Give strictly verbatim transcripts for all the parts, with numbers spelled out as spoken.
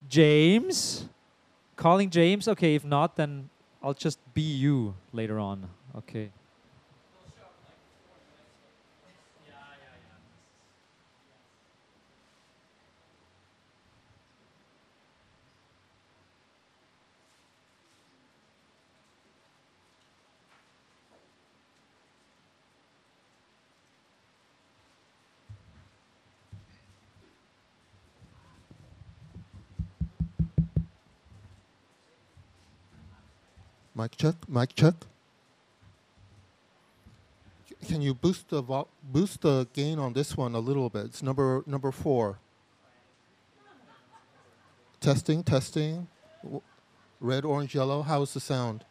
James? Calling James? Okay, if not, then I'll just be you later on. Okay. Mic check, mic check. C- Can you boost the vo- boost the gain on this one a little bit? It's number number four. Testing, testing. W- Red, orange, yellow. How's the sound?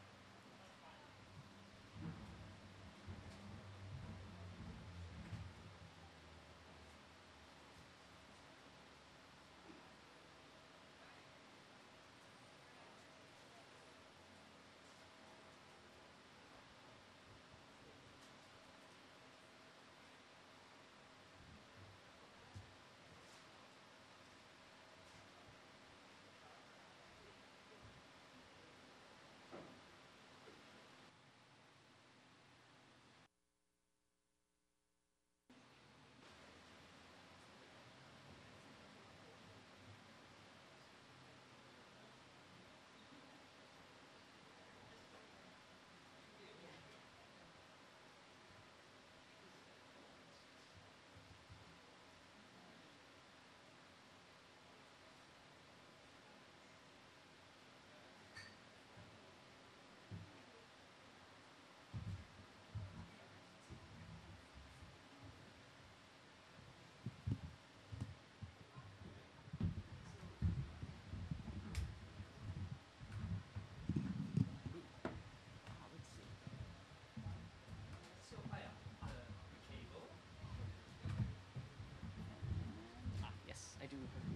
Ah, yes, I do.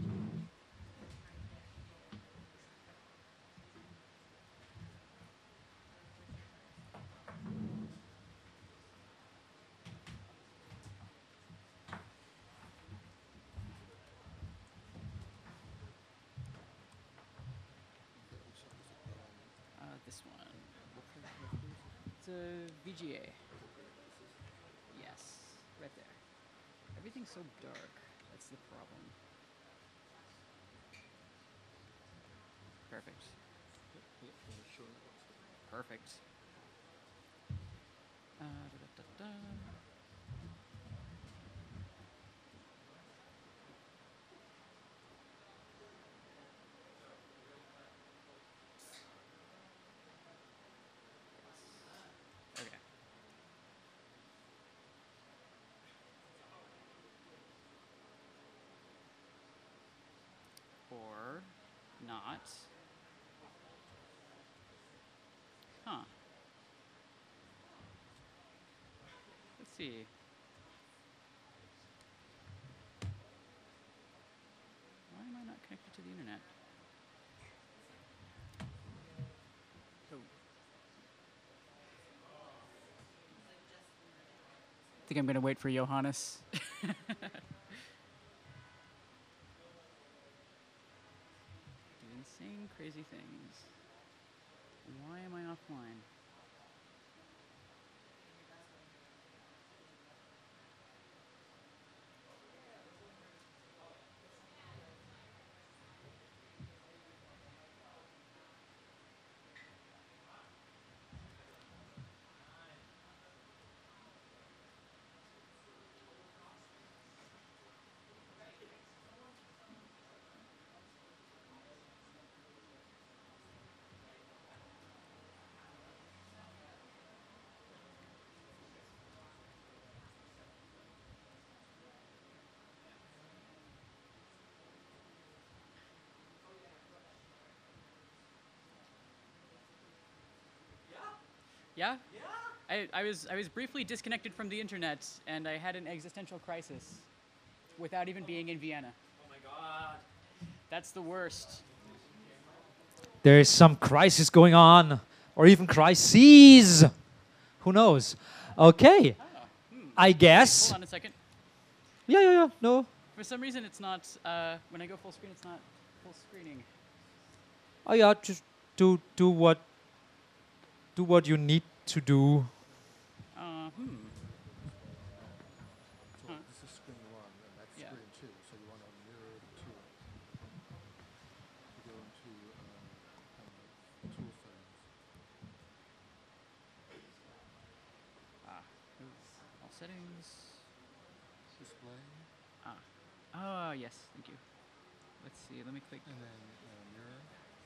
Uh, this one. It's a V G A. Yes, right there. Everything's so dark. That's the problem. Perfect. Perfect. Uh, da, da, da, da. Yes. Okay. Or not. Huh. Let's see. Why am I not connected to the internet? Oh. Think I'm gonna wait for Johannes. Do insane, crazy things. Why am I offline? Yeah? I, I was I was briefly disconnected from the internet and I had an existential crisis without even being in Vienna. Oh my god. That's the worst. There is some crisis going on, or even crises. Who knows? Okay. I guess. Hold on a second. Yeah, yeah, yeah. No. For some reason it's not uh, when I go full screen it's not full screening. Oh yeah, just do do what do what you need to do. Uh, hmm. So Huh. this is screen one, and that's Yeah. screen two. So you want to mirror the two. You go into uh, um, tool settings. Ah, oops. All settings. Display, Ah. Oh, yes. Thank you. Let's see. Let me click and then uh, mirror.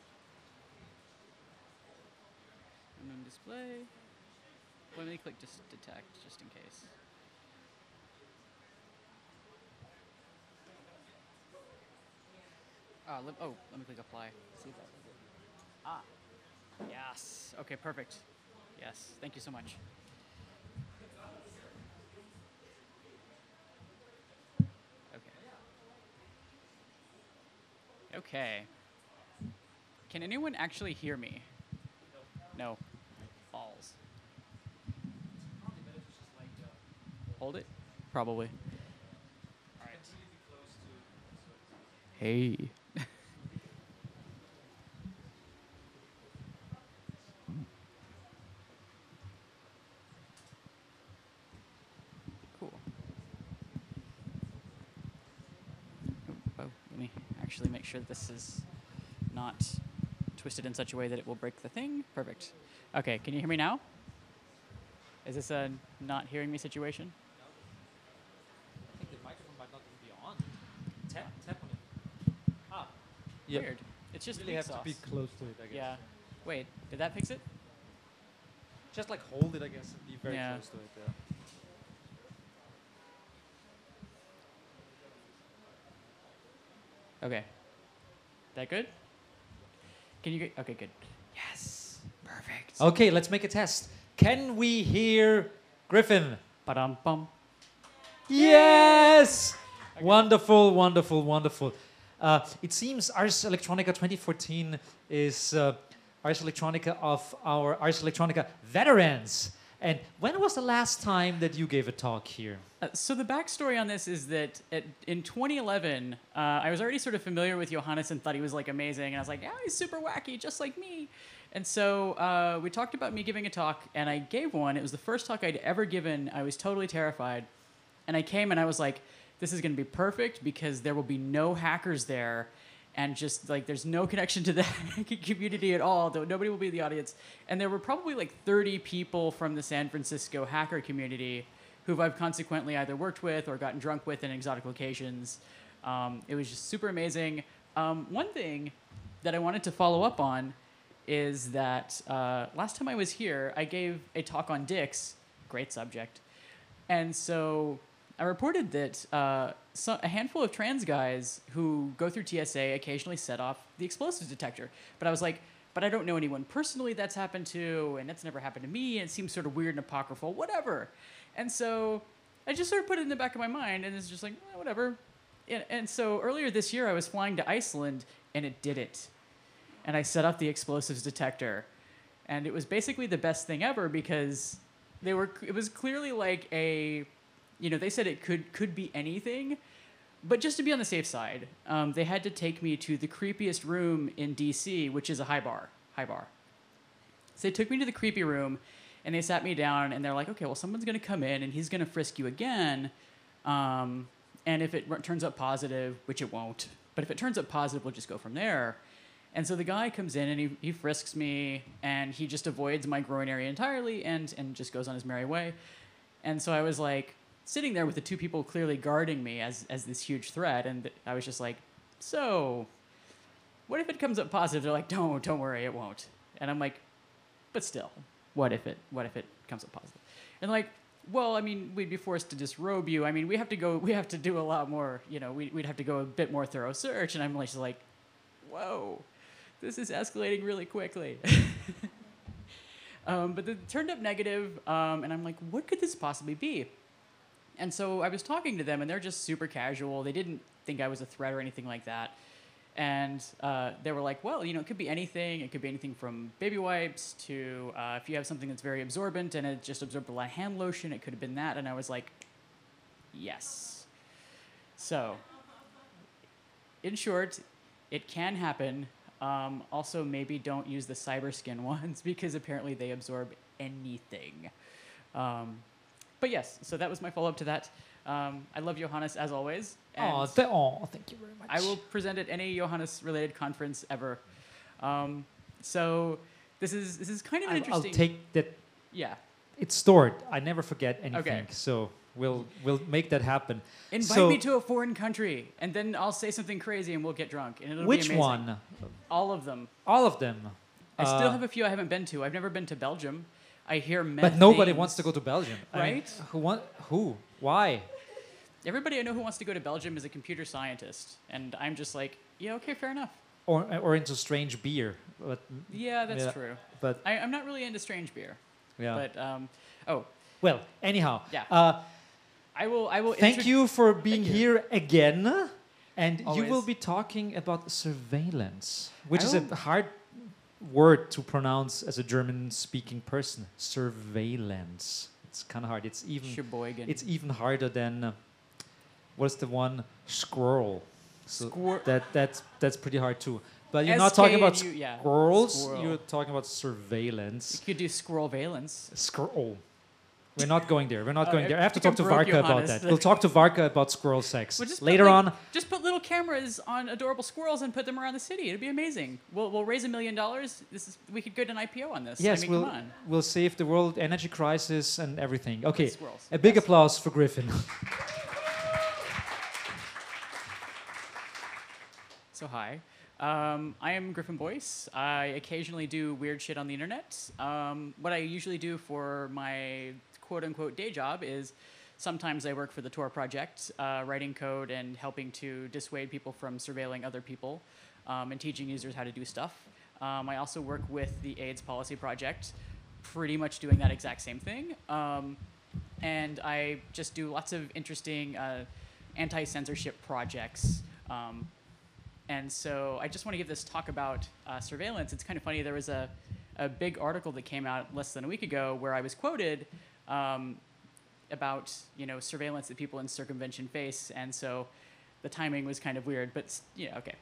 unknown display. Let me click just detect, just in case. Ah, let, oh, let me click apply. See if that does it. Ah. Yes. Okay, perfect. Yes. Thank you so much. Okay. Okay. Can anyone actually hear me? No. Balls. Hold it? Probably. Hey. Cool. Oh, let me actually make sure that this is not twisted in such a way that it will break the thing. Perfect. Okay, can you hear me now? Is this a not hearing me situation? I think the microphone might not even be on. Tap tap on it. Ah. Yeah. Weird. It's just really weak have sauce. to be close to it, I guess. Yeah. Wait, did that fix it? Just like hold it, I guess, and be very Yeah. close to it. Yeah. Okay. That good? Can you get? Okay, good. Yes. Perfect. Okay, let's make a test. Can we hear Griffin? Ba-dum bum. Yes! Wonderful, wonderful, wonderful. Uh, it seems Ars Electronica twenty fourteen is uh, Ars Electronica of our Ars Electronica veterans. And when was the last time that you gave a talk here? Uh, so the backstory on this is that at, in twenty eleven, uh, I was already sort of familiar with Johannes and thought he was like amazing, and I was like, yeah, he's super wacky, just like me. And so uh, we talked about me giving a talk, and I gave one. It was the first talk I'd ever given. I was totally terrified, and I came and I was like, this is going to be perfect because there will be no hackers there, and just like there's no connection to the hacking community at all. Though nobody will be in the audience, and there were probably like thirty people from the San Francisco hacker community who I've consequently either worked with or gotten drunk with in exotic locations. Um, it was just super amazing. Um, one thing that I wanted to follow up on is that uh, last time I was here, I gave a talk on dicks, great subject, and so I reported that uh, so a handful of trans guys who go through T S A occasionally set off the explosives detector. But I was like, but I don't know anyone personally that's happened to, and that's never happened to me, and it seems sort of weird and apocryphal, whatever. And so I just sort of put it in the back of my mind, and it's just like, eh, whatever. And, and so earlier this year, I was flying to Iceland, and it did it. And I set off the explosives detector. And it was basically the best thing ever because they were. It was clearly like a, you know, they said it could could be anything, but just to be on the safe side, um, they had to take me to the creepiest room in D C, which is a high bar. High bar. So they took me to the creepy room, and they sat me down, and they're like, okay, well, someone's going to come in, and he's going to frisk you again, um, and if it r- turns up positive, which it won't, but if it turns up positive, we'll just go from there. And so the guy comes in, and he, he frisks me, and he just avoids my groin area entirely and, and just goes on his merry way. And so I was like, sitting there with the two people clearly guarding me as, as this huge threat, and I was just like, so, what if it comes up positive? They're like, don't, don't worry, it won't. And I'm like, but still, what if it, what if it comes up positive? And like, well, I mean, we'd be forced to disrobe you. I mean, we have to go, we have to do a lot more, you know, we, we'd have to go a bit more thorough search. And I'm like, just like, whoa, this is escalating really quickly. um, but it turned up negative, um, and I'm like, what could this possibly be? And so I was talking to them, and they're just super casual. They didn't think I was a threat or anything like that. And uh, they were like, well, you know, it could be anything. It could be anything from baby wipes to uh, if you have something that's very absorbent and it just absorbed a lot of hand lotion, it could have been that. And I was like, yes. So, in short, It can happen. Um, also, maybe don't use the cyberskin ones because apparently they absorb anything. Um, but yes, so that was my follow-up to that. Um, I love Johannes as always. And Oh, th- oh, thank you very much. I will present at any Johannes-related conference ever. Um, so this is this is kind of an I'll, I'll interesting. take that. Yeah. It's stored. I never forget anything. Okay. So we'll we'll make that happen. Invite so me to a foreign country, and then I'll say something crazy, and we'll get drunk, and it'll which be amazing. one? All of them. All of them. I still Uh, have a few I haven't been to. I've never been to Belgium. I hear meth But nobody things. wants to go to Belgium, I mean, Right? who want? Who? Why? Everybody I know who wants to go to Belgium is a computer scientist, and I'm just like, yeah, okay, fair enough. Or or into strange beer? But Yeah, that's Yeah. true. but I, I'm not really into strange beer, yeah. but um, oh, well, anyhow. Yeah. Uh, I will. I will. thank intro- you for being you. here again, and you will Always. be talking about surveillance, which I is a will- hard word to pronounce as a German-speaking person. Surveillance. It's kind of hard. It's even. Sheboygan. It's even harder than uh, what's the one squirrel. So Squir- that that's that's pretty hard too. But you're S not K talking about and U, yeah. squirrels. Squirrel. You're talking about surveillance. You could do squirrel valence. Squirrel. We're not going there. We're not Oh, going I there. I have to think talk I'm to broke, Varka about Johannes. that. We'll talk to Varka about squirrel sex Well, just put, later like- on. Just put little cameras on adorable squirrels and put them around the city. It'd be amazing. We'll, we'll raise a million dollars. This is we could get an I P O on this. Yes, I mean, we'll come on. we'll save the world energy crisis and everything. Okay, Squirrels. a big Yes. applause for Griffin. So hi, um, I am Griffin Boyce. I occasionally do weird shit on the internet. Um, what I usually do for my quote-unquote day job is sometimes I work for the Tor Project, uh, writing code and helping to dissuade people from surveilling other people um, and teaching users how to do stuff. Um, I also work with the AIDS Policy Project, pretty much doing that exact same thing. Um, and I just do lots of interesting uh, anti-censorship projects. Um, And so I just want to give this talk about uh, surveillance. It's kind of funny. There was a, a big article that came out less than a week ago where I was quoted um, about you know surveillance that people in circumvention face. And so the timing was kind of weird, but s- yeah, okay.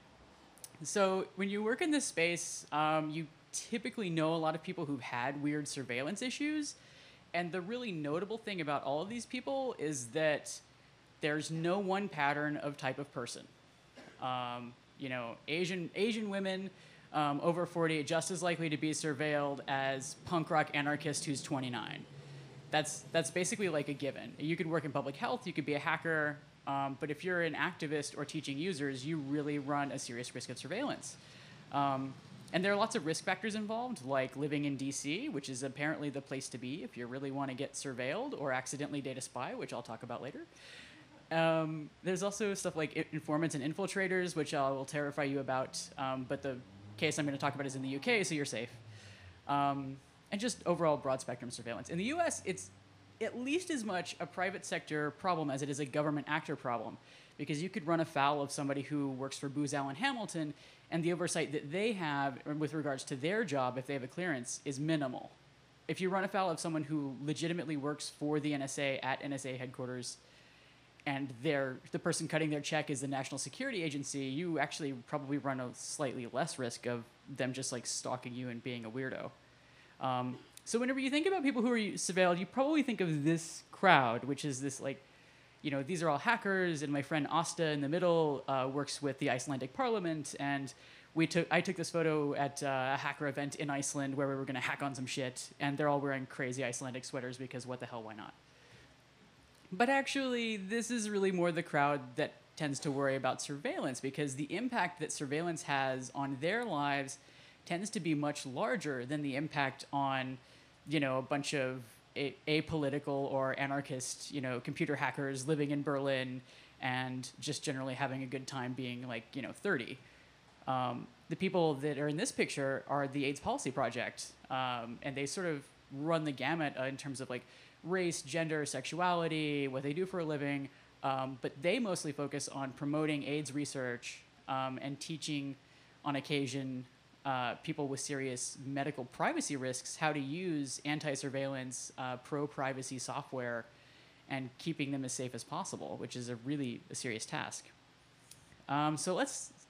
So when you work in this space, um, you typically know a lot of people who've had weird surveillance issues. And the really notable thing about all of these people is that there's no one pattern of type of person. Um, you know, Asian Asian women um, over forty just as likely to be surveilled as punk rock anarchist who's twenty-nine. That's that's basically like a given. You could work in public health, you could be a hacker, um, but if you're an activist or teaching users, you really run a serious risk of surveillance. Um, and there are lots of risk factors involved, like living in D C, which is apparently the place to be if you really want to get surveilled or accidentally data spy, which I'll talk about later. Um, there's also stuff like i- informants and infiltrators, which I will terrify you about. Um, but the case I'm going to talk about is in the U K, so you're safe. Um, and just overall broad spectrum surveillance. In the U S, it's at least as much a private sector problem as it is a government actor problem, because you could run afoul of somebody who works for Booz Allen Hamilton, and the oversight that they have with regards to their job, if they have a clearance, is minimal. If you run afoul of someone who legitimately works for the N S A at N S A headquarters, and they're, the person cutting their check is the National Security Agency, you actually probably run a slightly less risk of them just like stalking you and being a weirdo. Um, so whenever you think about people who are surveilled, you probably think of this crowd, which is this like, you know, these are all hackers, and my friend Asta in the middle uh, works with the Icelandic Parliament, and we took I took this photo at uh, a hacker event in Iceland where we were going to hack on some shit, and they're all wearing crazy Icelandic sweaters because what the hell, why not? But actually, this is really more the crowd that tends to worry about surveillance, because the impact that surveillance has on their lives tends to be much larger than the impact on, you know, a bunch of a- apolitical or anarchist, you know, computer hackers living in Berlin and just generally having a good time being like, you know, thirty. Um, the people that are in this picture are the AIDS Policy Project, um, and they sort of run the gamut uh, in terms of like race, gender, sexuality, what they do for a living, um, but they mostly focus on promoting AIDS research um, and teaching, on occasion, uh, people with serious medical privacy risks how to use anti-surveillance, uh, pro-privacy software and keeping them as safe as possible, which is a really a serious task. Um, so let's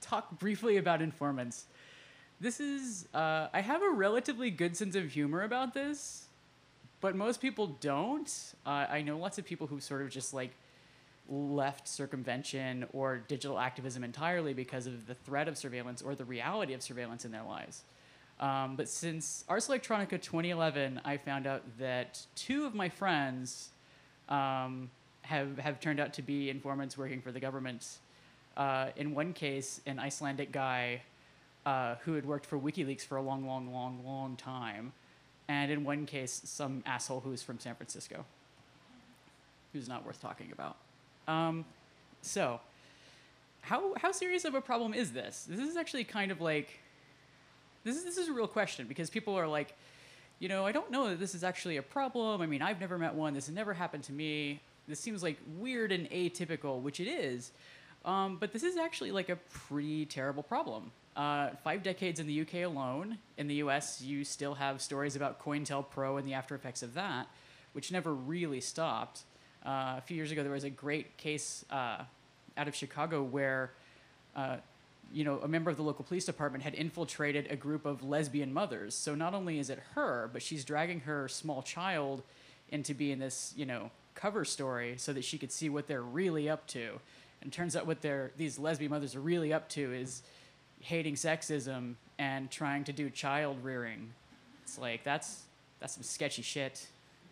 talk briefly about informants. This is, uh, I have a relatively good sense of humor about this, but most people don't. Uh, I know lots of people who sort of just like left circumvention or digital activism entirely because of the threat of surveillance or the reality of surveillance in their lives. Um, but since Ars Electronica twenty eleven, I found out that two of my friends um, have, have turned out to be informants working for the government. Uh, in one case, an Icelandic guy uh, who had worked for WikiLeaks for a long, long, long, long time. And in one case, some asshole who was from San Francisco, who's not worth talking about. Um, so, how, how serious of a problem is this? This is actually kind of like... This is, this is a real question, because people are like, you know, I don't know that this is actually a problem. I mean, I've never met one. This has never happened to me. This seems like weird and atypical, which it is. Um, but this is actually like a pretty terrible problem. Uh, five decades in the U K alone. In the U S, you still have stories about COINTELPRO and the after effects of that, which never really stopped. Uh, a few years ago, there was a great case uh, out of Chicago where uh, you know, a member of the local police department had infiltrated a group of lesbian mothers. So not only is it her, but she's dragging her small child into being this, you know, cover story so that she could see what they're really up to. And turns out what they're, these lesbian mothers are really up to is hating sexism and trying to do child rearing. It's like, that's, that's some sketchy shit.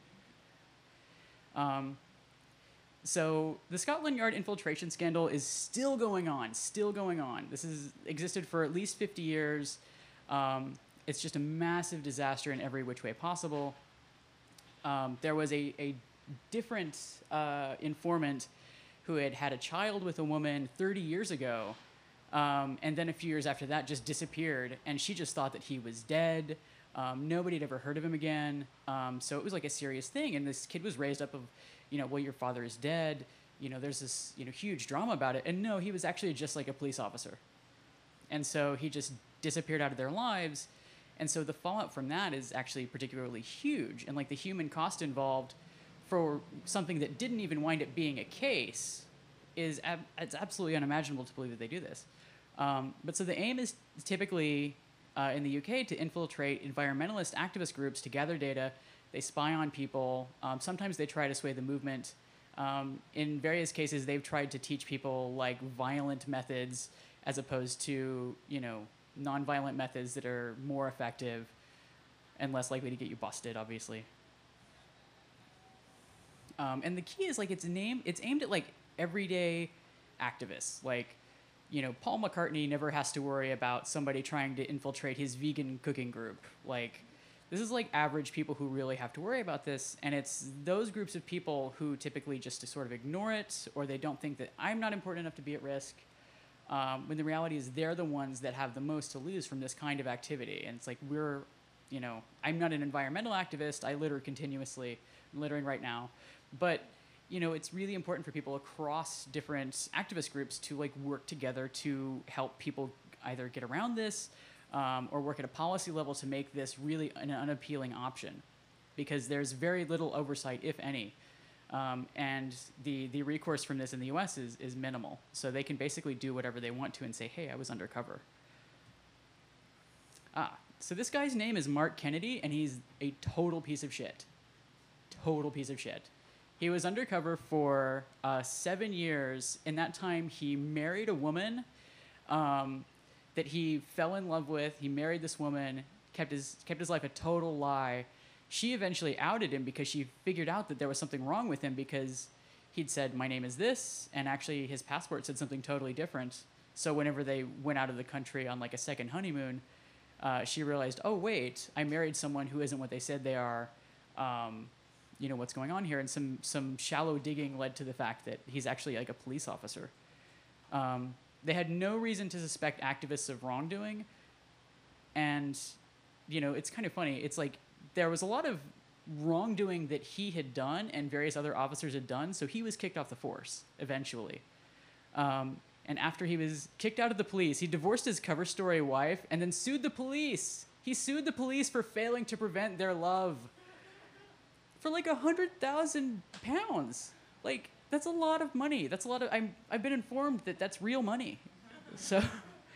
Um, So the Scotland Yard infiltration scandal is still going on, still going on. This has existed for at least fifty years. Um, it's just a massive disaster in every which way possible. Um, there was a, a different uh, informant who had had a child with a woman thirty years ago, um, and then a few years after that just disappeared, and she just thought that he was dead. Um, nobody had ever heard of him again, um, so it was like a serious thing, and this kid was raised up of, you know, well, your father is dead. You know, there's this, you know, huge drama about it. And no, he was actually just like a police officer. And so he just disappeared out of their lives. And so the fallout from that is actually particularly huge. And like the human cost involved for something that didn't even wind up being a case is ab- it's absolutely unimaginable to believe that they do this. Um, but so the aim is typically uh, in the U K to infiltrate environmentalist activist groups to gather data. They spy on people. Um, sometimes they try to sway the movement. Um, in various cases, they've tried to teach people like violent methods as opposed to, you know, nonviolent methods that are more effective and less likely to get you busted, obviously. Um, and the key is like it's named, it's aimed at like everyday activists. Like, you know, Paul McCartney never has to worry about somebody trying to infiltrate his vegan cooking group. Like, this is like average people who really have to worry about this, and it's those groups of people who typically just sort of ignore it, or they don't think that I'm not important enough to be at risk, um, when the reality is they're the ones that have the most to lose from this kind of activity. And it's like we're, you know, I'm not an environmental activist. I litter continuously. I'm littering right now. But, you know, it's really important for people across different activist groups to like work together to help people either get around this, Um, or work at a policy level to make this really an unappealing option, because there's very little oversight, if any. Um, and the, the recourse from this in the U S is, is minimal. So they can basically do whatever they want to and say, hey, I was undercover. Ah, so this guy's name is Mark Kennedy, and he's a total piece of shit. Total piece of shit. He was undercover for uh, seven years. In that time, he married a woman um, that he fell in love with. He married this woman, kept his kept his life a total lie. She eventually outed him because she figured out that there was something wrong with him, because he'd said, my name is this, and actually his passport said something totally different. So whenever they went out of the country on like a second honeymoon, uh, she realized, oh wait, I married someone who isn't what they said they are. Um, you know, what's going on here? And some some shallow digging led to the fact that he's actually like a police officer. Um, They had no reason to suspect activists of wrongdoing. And, you know, it's kind of funny. It's like there was a lot of wrongdoing that he had done and various other officers had done, so he was kicked off the force eventually. Um, and after he was kicked out of the police, he divorced his cover story wife and then sued the police. He sued the police for failing to prevent their love for like a hundred thousand pounds. Like, that's a lot of money. That's a lot of. I'm. I've been informed that that's real money. So,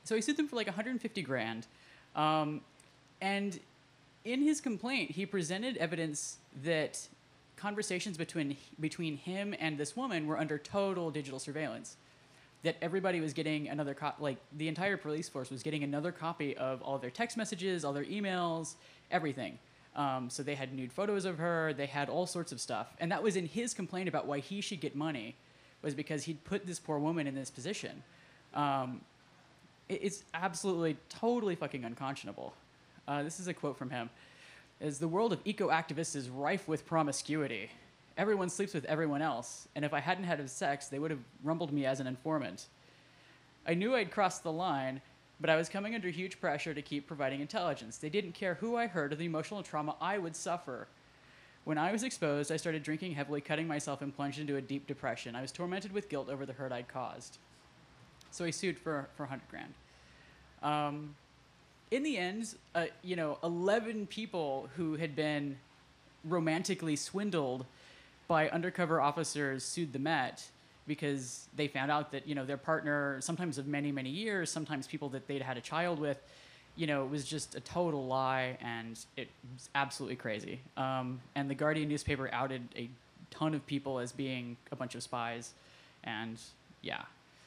So he sued them for like one hundred fifty grand. Um, and in his complaint, he presented evidence that conversations between between him and this woman were under total digital surveillance. That everybody was getting another cop, like the entire police force was getting another copy of all their text messages, all their emails, everything. Um, so they had nude photos of her, they had all sorts of stuff. And that was in his complaint about why he should get money, was because he'd put this poor woman in this position. Um, it, it's absolutely, totally fucking unconscionable. Uh, this is a quote from him. Is the world of eco-activists is rife with promiscuity. Everyone sleeps with everyone else, and if I hadn't had sex, they would have rumbled me as an informant. I knew I'd crossed the line, but I was coming under huge pressure to keep providing intelligence. They didn't care who I hurt or the emotional trauma I would suffer. When I was exposed, I started drinking heavily, cutting myself, and plunged into a deep depression. I was tormented with guilt over the hurt I'd caused. So he sued for, for one hundred grand. Um, in the end, uh, you know, eleven people who had been romantically swindled by undercover officers sued the Met because they found out that, you know, their partner, sometimes of many, many years, sometimes people that they'd had a child with, you know, it was just a total lie, and it was absolutely crazy. Um, and the Guardian newspaper outed a ton of people as being a bunch of spies, and yeah.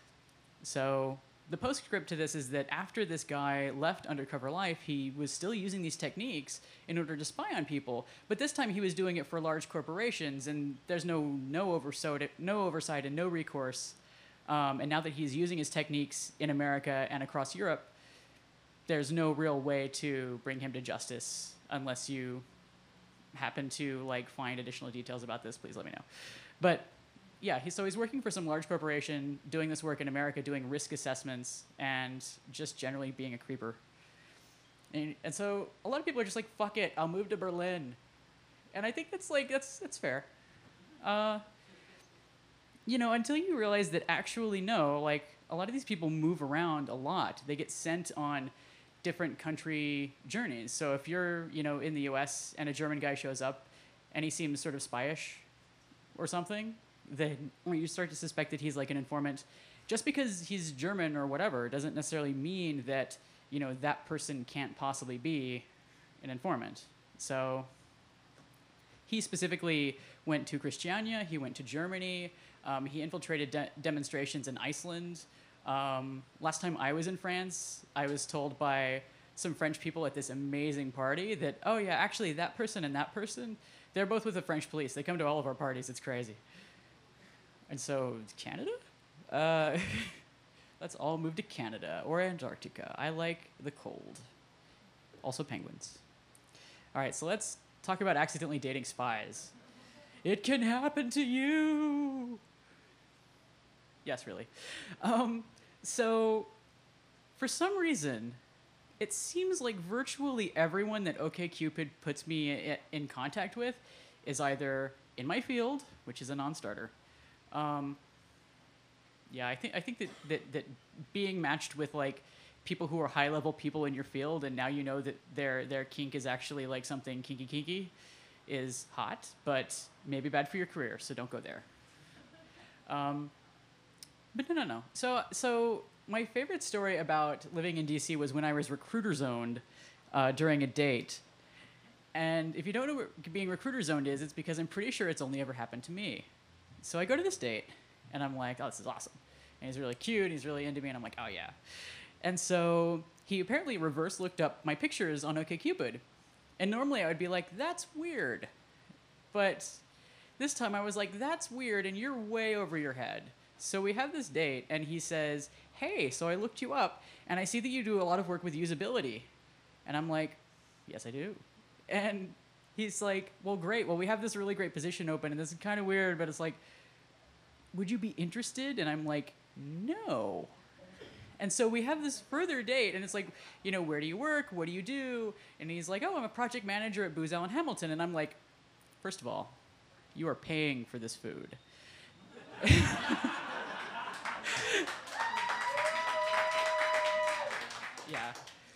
So the postscript to this is that after this guy left undercover life, he was still using these techniques in order to spy on people. But this time he was doing it for large corporations, and there's no no oversight, no oversight and no recourse. Um, and now that he's using his techniques in America and across Europe, there's no real way to bring him to justice unless you happen to like find additional details about this. Please let me know. But yeah, he, so he's working for some large corporation, doing this work in America, doing risk assessments, and just generally being a creeper. And, and so a lot of people are just like, fuck it, I'll move to Berlin. And I think that's like, that's, that's fair. Uh, you know, until you realize that actually no, like a lot of these people move around a lot. They get sent on different country journeys. So if you're, you know, in the U S and a German guy shows up and he seems sort of spyish or something, then you start to suspect that he's like an informant. Just because he's German or whatever doesn't necessarily mean that, you know, that person can't possibly be an informant. So he specifically went to Christiania, he went to Germany, um, he infiltrated de- demonstrations in Iceland. Um, last time I was in France, I was told by some French people at this amazing party that, oh yeah, actually that person and that person, they're both with the French police. They come to all of our parties. It's crazy. And so, Canada? Uh, let's all move to Canada or Antarctica. I like the cold. Also penguins. All right, so let's talk about accidentally dating spies. It can happen to you. Yes, really. Um, so, for some reason, it seems like virtually everyone that OkCupid puts me in contact with is either in my field, which is a non-starter. Um, yeah, I think I think that, that, that being matched with like people who are high level people in your field, and now you know that their their kink is actually like something kinky kinky, is hot, but maybe bad for your career. So don't go there. Um, but no, no, no. So so my favorite story about living in D C was when I was recruiter zoned uh, during a date. And if you don't know what being recruiter zoned is, it's because I'm pretty sure it's only ever happened to me. So I go to this date, and I'm like, oh, this is awesome. And he's really cute, and he's really into me, and I'm like, oh, yeah. And so he apparently reverse looked up my pictures on OkCupid. And normally I would be like, that's weird. But this time I was like, that's weird, and you're way over your head. So we have this date, and he says, hey, so I looked you up, and I see that you do a lot of work with usability. And I'm like, yes, I do. And he's like, well, great. Well, we have this really great position open, and this is kind of weird, but it's like, would you be interested? And I'm like, no. And so we have this further date, and it's like, you know, where do you work? What do you do? And he's like, oh, I'm a project manager at Booz Allen Hamilton. And I'm like, first of all, you are paying for this food. Yeah.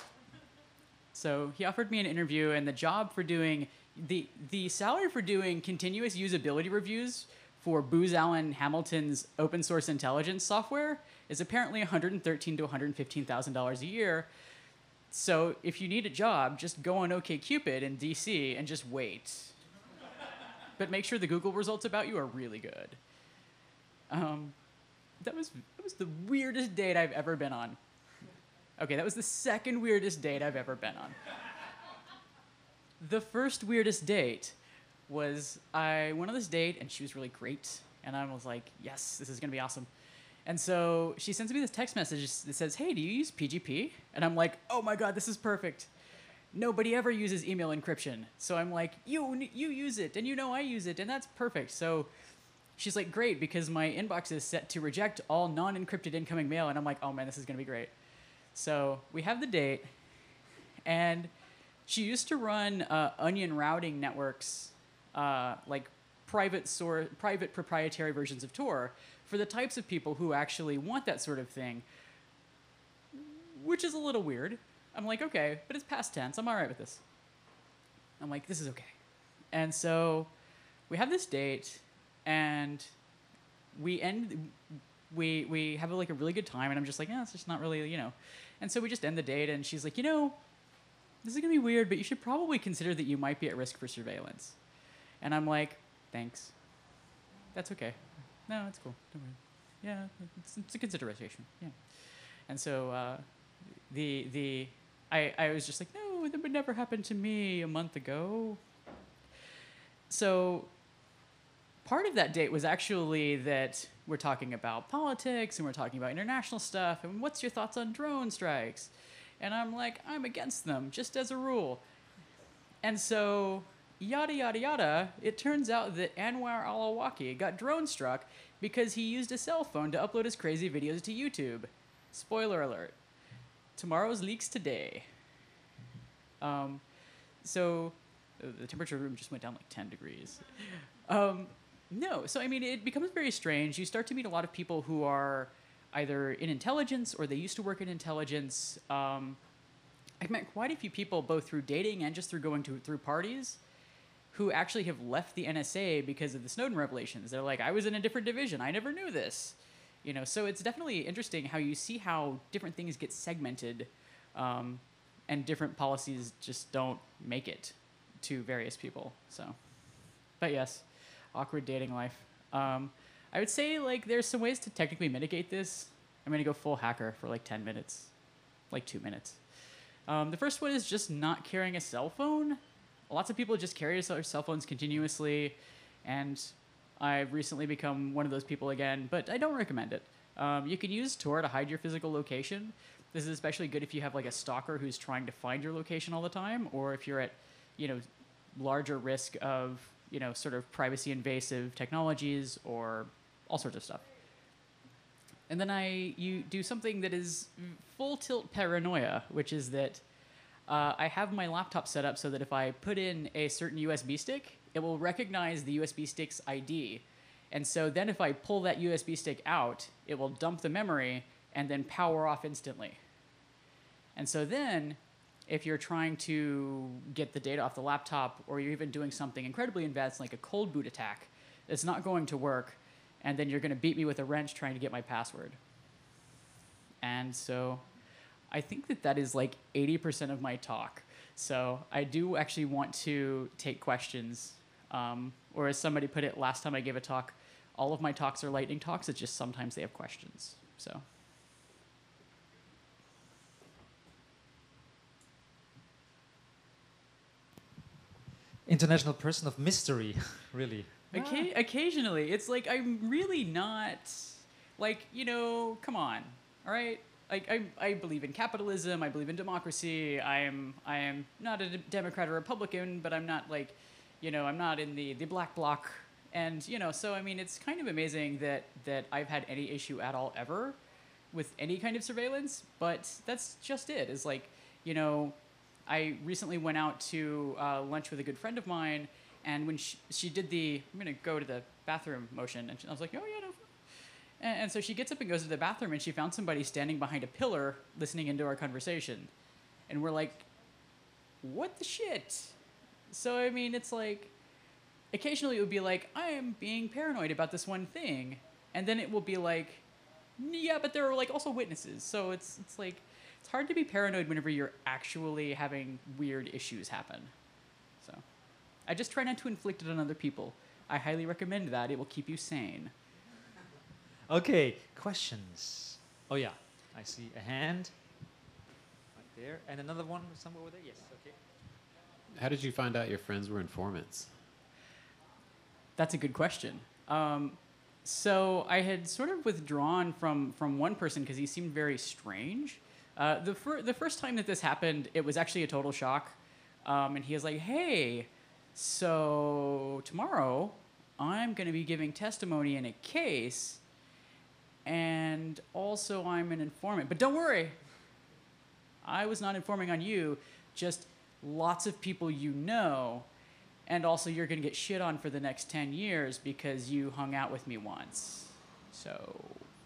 So he offered me an interview, and the job for doing the the salary for doing continuous usability reviews for Booz Allen Hamilton's open source intelligence software is apparently one hundred thirteen thousand to one hundred fifteen thousand dollars a year. So if you need a job, just go on OkCupid in D C and just wait. But make sure the Google results about you are really good. Um, that was that was the weirdest date I've ever been on. Okay, that was the second weirdest date I've ever been on. The first weirdest date was I went on this date and she was really great. And I was like, yes, this is gonna be awesome. And so she sends me this text message that says, hey, do you use P G P? And I'm like, oh my God, this is perfect. Nobody ever uses email encryption. So I'm like, you, you use it, and you know I use it, and that's perfect. So she's like, great, because my inbox is set to reject all non-encrypted incoming mail. And I'm like, oh man, this is gonna be great. So we have the date, and she used to run uh, onion routing networks, uh, like private, sor- private proprietary versions of Tor, for the types of people who actually want that sort of thing, which is a little weird. I'm like, okay, but it's past tense. I'm all right with this. I'm like, this is okay. And so we have this date, and we end, we we have like a really good time, and I'm just like, yeah, it's just not really, you know. And so we just end the date, and she's like, you know, this is gonna be weird, but you should probably consider that you might be at risk for surveillance. And I'm like, thanks. That's okay. No, it's cool. Don't worry. Yeah, it's, it's a consideration. Yeah. And so uh, the the I I was just like, no, that would never happen to me a month ago. So part of that date was actually that we're talking about politics and we're talking about international stuff and what's your thoughts on drone strikes? And I'm like, I'm against them, just as a rule. And so yada, yada, yada, it turns out that Anwar al-Awlaki got drone struck because he used a cell phone to upload his crazy videos to YouTube. Spoiler alert. Tomorrow's leaks today. Um, so uh, the temperature of the room just went down like ten degrees. Um, no, so I mean, it becomes very strange. You start to meet a lot of people who are either in intelligence or they used to work in intelligence. Um, I've met quite a few people, both through dating and just through going to through parties, who actually have left the N S A because of the Snowden revelations. They're like, I was in a different division. I never knew this. You know, so it's definitely interesting how you see how different things get segmented, um, and different policies just don't make it to various people. So, but yes, awkward dating life. Um, I would say like there's some ways to technically mitigate this. I'm gonna go full hacker for like ten minutes, like two minutes. Um, the first one is just not carrying a cell phone. Lots of people just carry their cell phones continuously, and I've recently become one of those people again, but I don't recommend it. Um, you can use Tor to hide your physical location. This is especially good if you have like a stalker who's trying to find your location all the time, or if you're at, you know, larger risk of, you know, sort of privacy invasive technologies or all sorts of stuff. And then I you do something that is full tilt paranoia, which is that uh, I have my laptop set up so that if I put in a certain U S B stick, it will recognize the U S B stick's I D. And so then if I pull that U S B stick out, it will dump the memory and then power off instantly. And so then, if you're trying to get the data off the laptop, or you're even doing something incredibly advanced like a cold boot attack, it's not going to work, and then you're going to beat me with a wrench trying to get my password. And so I think that that is like eighty percent of my talk. So I do actually want to take questions. Um, or as somebody put it last time I gave a talk, all of my talks are lightning talks. It's just sometimes they have questions. So. International person of mystery, really. Occa- occasionally, it's like I'm really not, like, you know, come on, all right? Like I, I believe in capitalism. I believe in democracy. I am, I am not a d- Democrat or Republican, but I'm not like, you know, I'm not in the, the black bloc. And you know, so I mean, it's kind of amazing that that I've had any issue at all ever with any kind of surveillance. But that's just it. Is like, you know, I recently went out to uh, lunch with a good friend of mine, and when she, she did the I'm gonna go to the bathroom motion, and she, I was like, oh yeah, no. And, and so she gets up and goes to the bathroom, and she found somebody standing behind a pillar listening into our conversation, and we're like, what the shit? So I mean, it's like, occasionally it would be like, I am being paranoid about this one thing. And then it will be like, yeah, but there are like also witnesses. So it's it's like, it's hard to be paranoid whenever you're actually having weird issues happen. So I just try not to inflict it on other people. I highly recommend that. It will keep you sane. Okay, questions. Oh yeah, I see a hand right there, and another one somewhere over there. Yes, okay. How did you find out your friends were informants? That's a good question. Um, so I had sort of withdrawn from from one person because he seemed very strange. Uh, the fir- the first time that this happened, it was actually a total shock, um, and he was like, "Hey, so tomorrow I'm going to be giving testimony in a case." And also, I'm an informant. But don't worry, I was not informing on you, just lots of people you know. And also, you're going to get shit on for the next ten years because you hung out with me once. So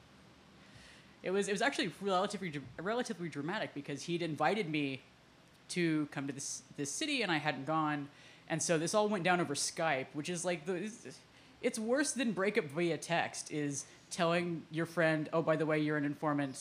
it was, it was actually relatively, relatively dramatic because he'd invited me to come to this, this city, and I hadn't gone. And so this all went down over Skype, which is like the... It's, it's worse than breakup via text, is telling your friend, oh, by the way, you're an informant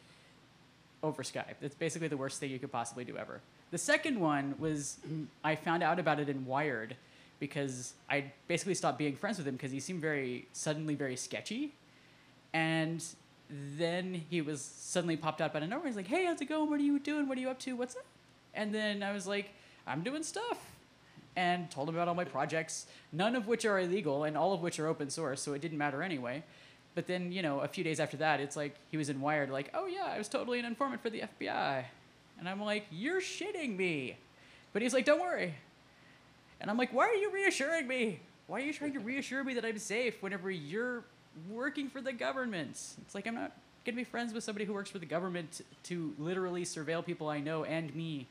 over Skype. That's basically the worst thing you could possibly do ever. The second one was I found out about it in Wired because I basically stopped being friends with him because he seemed very, suddenly very sketchy. And then he was suddenly popped out out of nowhere. He's like, hey, how's it going? What are you doing? What are you up to? What's up? And then I was like, I'm doing stuff. And told him about all my projects, none of which are illegal and all of which are open source, so it didn't matter anyway. But then, you know, a few days after that, it's like he was in Wired, like, oh yeah, I was totally an informant for the F B I. And I'm like, you're shitting me. But he's like, don't worry. And I'm like, why are you reassuring me? Why are you trying to reassure me that I'm safe whenever you're working for the government? It's like, I'm not going to be friends with somebody who works for the government to literally surveil people I know and me.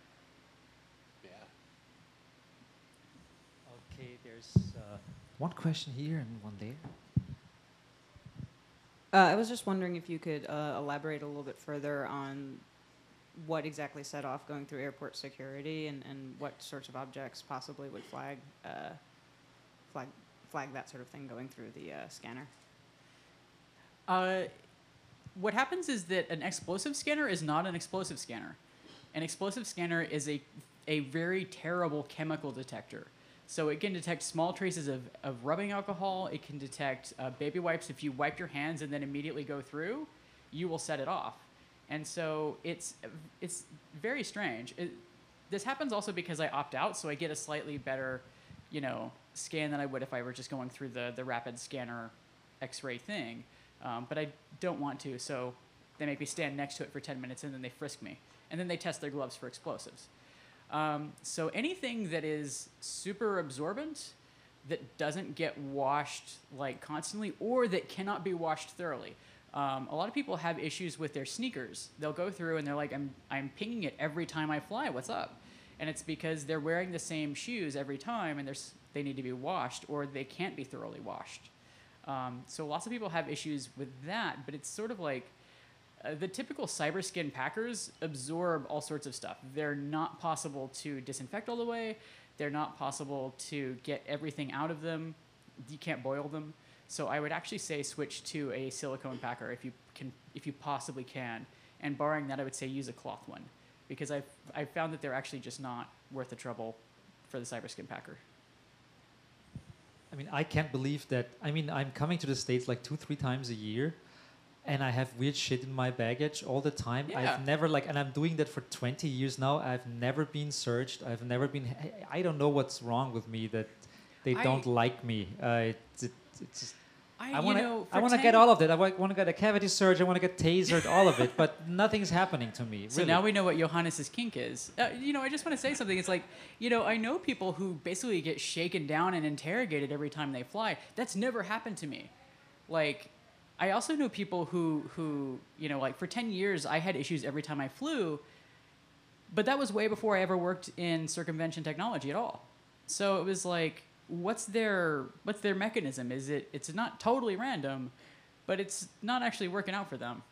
Okay, there's uh, one question here and one there. Uh, I was just wondering if you could uh, elaborate a little bit further on what exactly set off going through airport security and, and what sorts of objects possibly would flag, uh, flag, flag that sort of thing going through the uh, scanner. Uh, what happens is that an explosive scanner is not an explosive scanner. An explosive scanner is a, a very terrible chemical detector. So it can detect small traces of, of rubbing alcohol. It can detect uh, baby wipes. If you wipe your hands and then immediately go through, you will set it off. And so it's it's very strange. It, this happens also because I opt out, so I get a slightly better, you know, scan than I would if I were just going through the, the rapid scanner X-ray thing. Um, but I don't want to, so they make me stand next to it for ten minutes, and then they frisk me. And then they test their gloves for explosives. Um, so anything that is super absorbent, that doesn't get washed like constantly, or that cannot be washed thoroughly. Um, a lot of people have issues with their sneakers. They'll go through and they're like, I'm, I'm pinging it every time I fly. What's up? And it's because they're wearing the same shoes every time, and there's, they need to be washed, or they can't be thoroughly washed. Um, so lots of people have issues with that, but it's sort of like, Uh, the typical CyberSkin packers absorb all sorts of stuff. They're not possible to disinfect all the way. They're not possible to get everything out of them. You can't boil them. So I would actually say switch to a silicone packer if you can, if you possibly can. And barring that, I would say use a cloth one, because I've I've found that they're actually just not worth the trouble for the CyberSkin packer. I mean, I can't believe that. I mean, I'm coming to the States like two, three times a year. And I have weird shit in my baggage all the time. Yeah. I've never like, and I'm doing that for twenty years now. I've never been searched. I've never been. I don't know what's wrong with me that they I, don't like me. Uh, it, it, it's just, I, I want you know, to. I want to get all of that. I want to get a cavity search. I want to get tasered. All of it, but nothing's happening to me. So really. now we know what Johannes's kink is. Uh, you know, I just want to say something. It's like, you know, I know people who basically get shaken down and interrogated every time they fly. That's never happened to me. Like, I also know people who, who, you know, like for ten years, I had issues every time I flew, but that was way before I ever worked in circumvention technology at all. So it was like, what's their, what's their mechanism? Is it, it's not totally random, but it's not actually working out for them.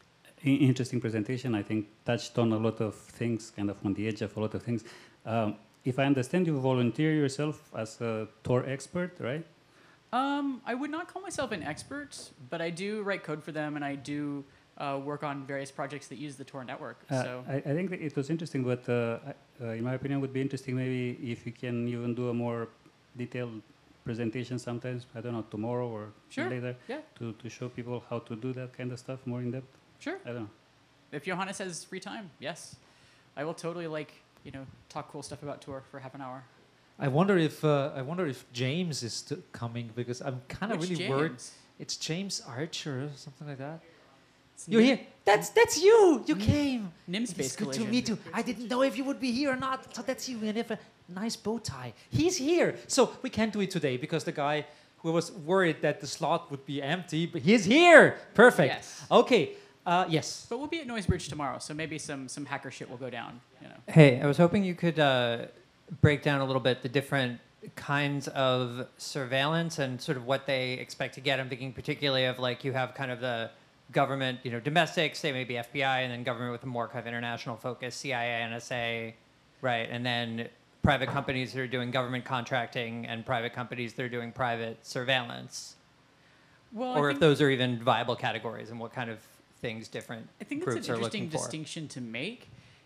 Interesting presentation. I think touched on a lot of things, kind of on the edge of a lot of things. Um, if I understand, you volunteer yourself as a Tor expert, right? Um, I would not call myself an expert, but I do write code for them, and I do uh, work on various projects that use the Tor network. Uh, so I, I think that it was interesting, but uh, uh, in my opinion, would be interesting maybe if you can even do a more detailed presentation sometimes. I don't know, tomorrow or Sure, later, yeah. to, to show people how to do that kind of stuff more in depth. Sure. I don't know. If Johannes has free time, yes, I will totally like you know talk cool stuff about Tor for half an hour. I wonder if uh, I wonder if James is st- coming because I'm kind of Which really James? worried. It's James Archer or something like that. It's You're Nim- here. That's that's you. You came. Nim's It's Space good to Collision. meet you. I didn't know if you would be here or not. So that's you. And you have a nice bow tie. He's here. So we can't do it today because the guy who was worried that the slot would be empty, but he's here. Perfect. Yes. Okay. Uh, yes. But we'll be at Noisebridge tomorrow, so maybe some some hacker shit will go down. You know. Hey, I was hoping you could uh, break down a little bit the different kinds of surveillance and sort of what they expect to get. I'm thinking particularly of like you have kind of the government, you know, domestic, say maybe F B I, and then government with a more kind of international focus, C I A, N S A, right? And then private companies that are doing government contracting and private companies that are doing private surveillance. Well, Or I if think, those are even viable categories and what kind of things different I think groups that's an are interesting looking for. distinction to make.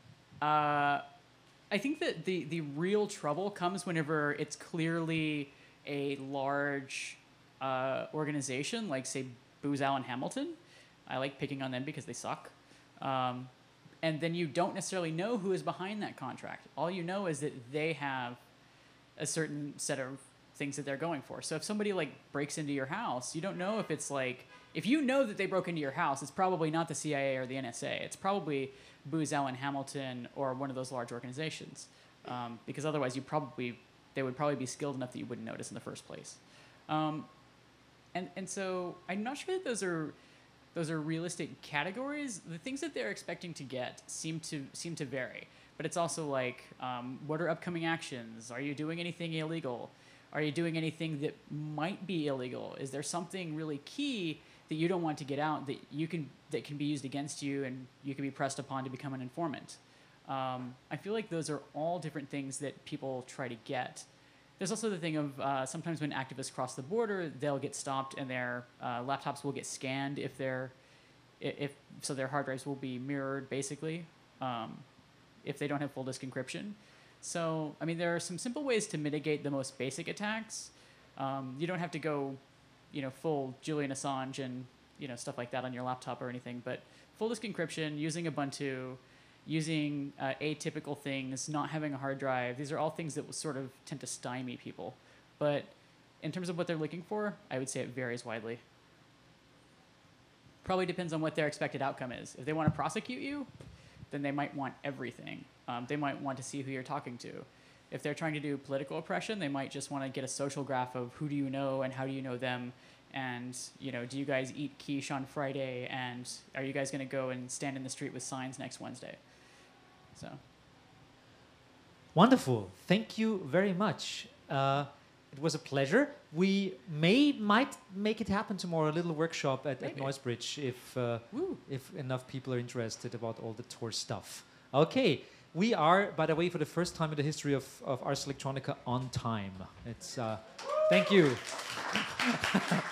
Uh, I think that the the real trouble comes whenever it's clearly a large uh, organization, like say Booz Allen Hamilton. I like picking on them because they suck. Um, and then you don't necessarily know who is behind that contract. All you know is that they have a certain set of things that they're going for. So if somebody like breaks into your house, you don't know if it's like, if you know that they broke into your house, it's probably not the C I A or the N S A. It's probably Booz Allen Hamilton or one of those large organizations. Um, because otherwise you probably, they would probably be skilled enough that you wouldn't notice in the first place. Um, and, and so I'm not sure that those are, those are realistic categories. The things that they're expecting to get seem to seem to vary. But it's also like, um, what are upcoming actions? Are you doing anything illegal? Are you doing anything that might be illegal? Is there something really key that you don't want to get out that you can that can be used against you and you can be pressed upon to become an informant? Um, I feel like those are all different things that people try to get. There's also the thing of uh, sometimes when activists cross the border, they'll get stopped and their uh, laptops will get scanned if they're if so their hard drives will be mirrored basically um, if they don't have full disk encryption. So I mean there are some simple ways to mitigate the most basic attacks. Um, you don't have to go, you know, full Julian Assange and you know stuff like that on your laptop or anything, but full disk encryption, using Ubuntu, using uh, atypical things, not having a hard drive. These are all things that will sort of tend to stymie people. But in terms of what they're looking for, I would say it varies widely. Probably depends on what their expected outcome is. If they want to prosecute you, then they might want everything. Um, they might want to see who you're talking to. If they're trying to do political oppression, they might just want to get a social graph of who do you know and how do you know them, and you know, do you guys eat quiche on Friday, and are you guys going to go and stand in the street with signs next Wednesday? So. Wonderful. Thank you very much. Uh, it was a pleasure. We may might make it happen tomorrow. A little workshop at, at Maybe. Noisebridge if uh, Woo. if enough people are interested about all the Tor stuff. Okay. We are, by the way, for the first time in the history of, of Ars Electronica, on time. It's uh, thank you.